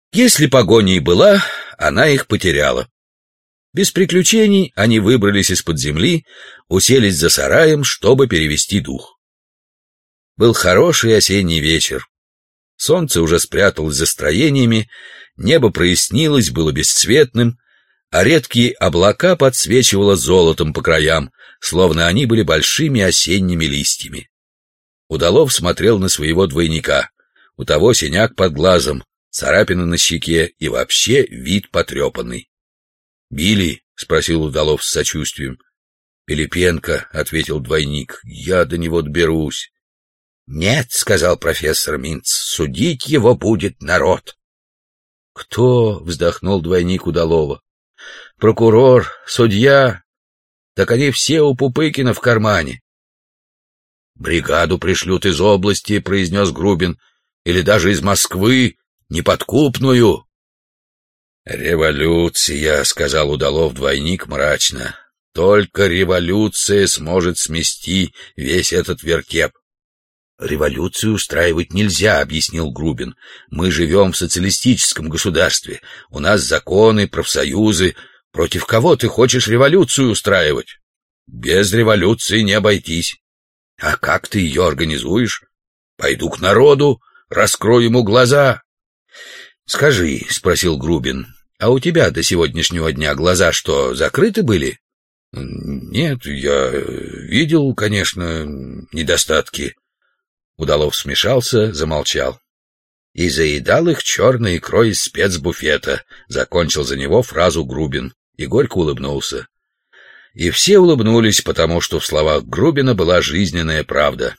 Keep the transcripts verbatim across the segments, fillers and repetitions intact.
Если погоня и была, она их потеряла. Без приключений они выбрались из-под земли, уселись за сараем, чтобы перевести дух. Был хороший осенний вечер. Солнце уже спряталось за строениями, небо прояснилось, было бесцветным, а редкие облака подсвечивало золотом по краям, словно они были большими осенними листьями. Удалов смотрел на своего двойника. У того синяк под глазом, царапина на щеке и вообще вид потрепанный. — Били? — спросил Удалов с сочувствием. — Пилипенко, — ответил двойник, — я до него доберусь. — Нет, — сказал профессор Минц, — судить его будет народ. — Кто? — вздохнул двойник Удалова. — Прокурор, судья. Так они все у Пупыкина в кармане. — Бригаду пришлют из области, — произнес Грубин, — или даже из Москвы, неподкупную. «Революция», — сказал Удалов двойник мрачно. «Только революция сможет смести весь этот вертеп». «Революцию устраивать нельзя», — объяснил Грубин. «Мы живем в социалистическом государстве. У нас законы, профсоюзы. Против кого ты хочешь революцию устраивать? Без революции не обойтись. А как ты ее организуешь? Пойду к народу, раскрою ему глаза». «Скажи», — спросил Грубин, — «а у тебя до сегодняшнего дня глаза что, закрыты были?» «Нет, я видел, конечно, недостатки». Удалов смешался, замолчал. «И заедал их черной икрой из спецбуфета», — закончил за него фразу Грубин и горько улыбнулся. И все улыбнулись, потому что в словах Грубина была жизненная правда.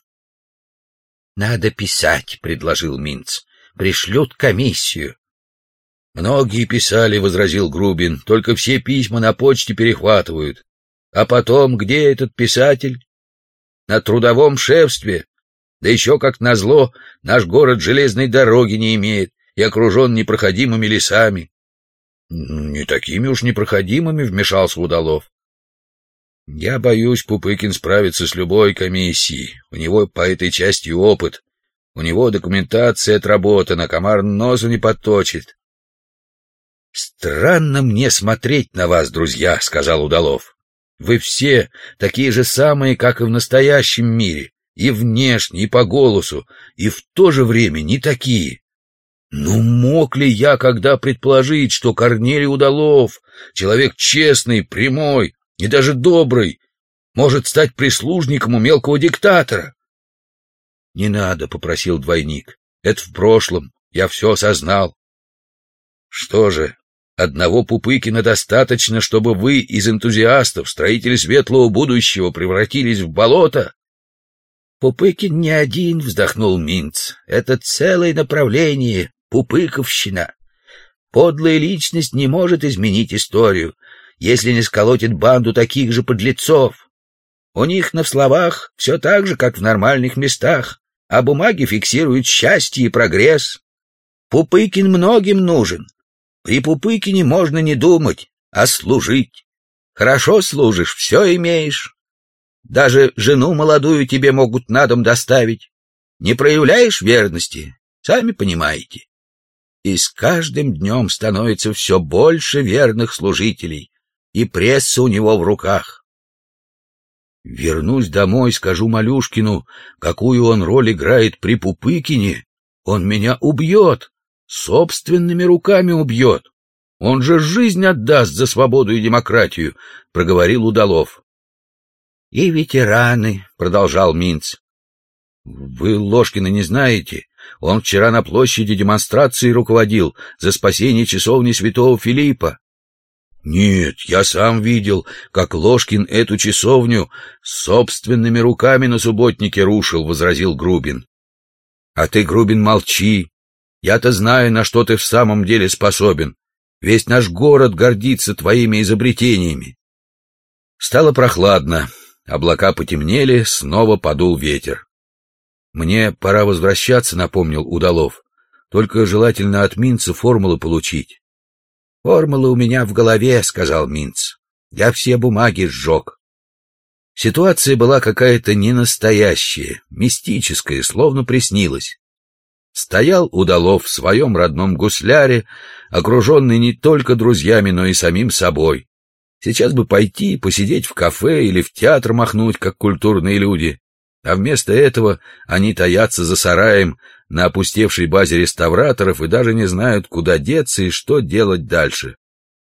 «Надо писать», — предложил Минц. «Пришлют комиссию». «Многие писали», — возразил Грубин, — «только все письма на почте перехватывают. А потом, где этот писатель? На трудовом шефстве. Да еще, как назло, наш город железной дороги не имеет и окружен непроходимыми лесами». «Не такими уж непроходимыми», — вмешался Удалов. «Я боюсь, Пупыкин справится с любой комиссией. У него по этой части опыт. У него документация отработана, комар носу не подточит». «Странно мне смотреть на вас, друзья», — сказал Удалов. «Вы все такие же самые, как и в настоящем мире, и внешне, и по голосу, и в то же время не такие. Ну, мог ли я когда предположить, что Корнелий Удалов, человек честный, прямой и даже добрый, может стать прислужником у мелкого диктатора?» «Не надо», — попросил двойник. «Это в прошлом, я все осознал». «Что же, одного Пупыкина достаточно, чтобы вы из энтузиастов, строителей светлого будущего, превратились в болото?» «Пупыкин не один», — вздохнул Минц. «Это целое направление, пупыковщина. Подлая личность не может изменить историю, если не сколотит банду таких же подлецов. У них на словах все так же, как в нормальных местах, а бумаги фиксируют счастье и прогресс. Пупыкин многим нужен. При Пупыкине можно не думать, а служить. Хорошо служишь, все имеешь. Даже жену молодую тебе могут на дом доставить. Не проявляешь верности, сами понимаете. И с каждым днем становится все больше верных служителей, и пресса у него в руках. Вернусь домой, скажу Малюшкину, какую он роль играет при Пупыкине. Он меня убьет, собственными руками убьет. Он же жизнь отдаст за свободу и демократию, — проговорил Удалов. — И ветераны, — продолжал Минц. — Вы Ложкина не знаете? Он вчера на площади демонстрации руководил за спасение часовни святого Филиппа. — Нет, я сам видел, как Ложкин эту часовню собственными руками на субботнике рушил, — возразил Грубин. — А ты, Грубин, молчи. Я-то знаю, на что ты в самом деле способен. Весь наш город гордится твоими изобретениями. Стало прохладно, облака потемнели, снова подул ветер. — Мне пора возвращаться, — напомнил Удалов. — Только желательно от Минца формулы получить. — Формулы у меня в голове, — сказал Минц. — Я все бумаги сжег. Ситуация была какая-то ненастоящая, мистическая, словно приснилась. Стоял Удалов в своем родном гусляре, окруженный не только друзьями, но и самим собой. Сейчас бы пойти, посидеть в кафе или в театр махнуть, как культурные люди. А вместо этого они таятся за сараем на опустевшей базе реставраторов и даже не знают, куда деться и что делать дальше.